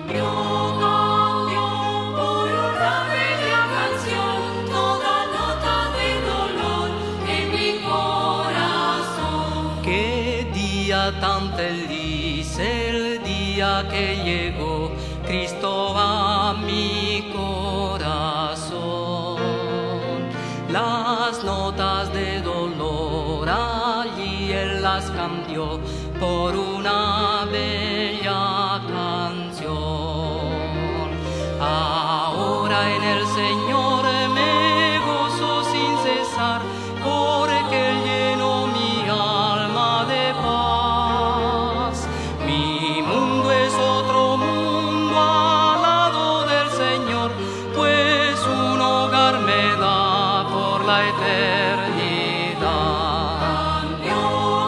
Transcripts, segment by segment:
por una bella canción, toda nota de dolor en mi corazón. Qué día tan feliz, el día que llegó Cristo a mi corazón. Las notas de dolor allí Él las cambió por una bella canción. Ahora en el Señor me gozo sin cesar, porque Él llenó mi alma de paz. Mi mundo es otro mundo al lado del Señor, pues un hogar me da por la eternidad. Cambió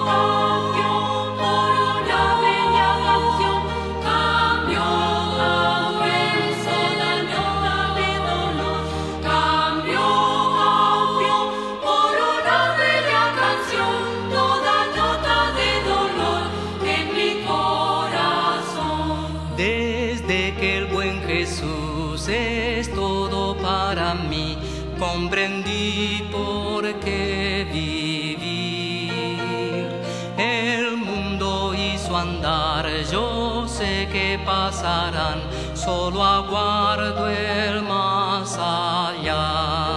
por una bella canción, cambió esa nota de dolor, cambió por una bella canción, toda nota de dolor en mi corazón. Desde que el buen Jesús es todo para mí, comprendí por qué vivir. El mundo y su andar yo sé que pasarán, solo aguardo el más allá.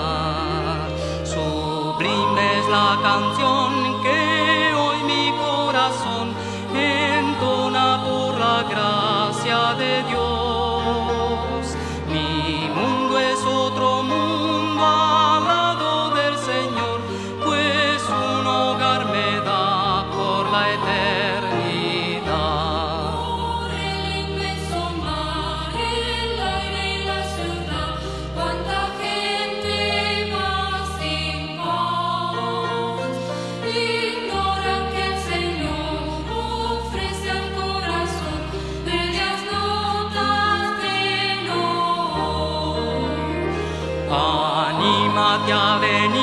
Sublime es la canción que hoy mi corazón entona por la gracia de Dios. Mi mundo es otro mundo al lado del Señor, pues un hogar me da por la eternidad. Por el inmenso mar, el aire y la ciudad, cuánta gente va sin paz. Ignoran que el Señor ofrece al corazón bellas notas de honor. Anímate a venir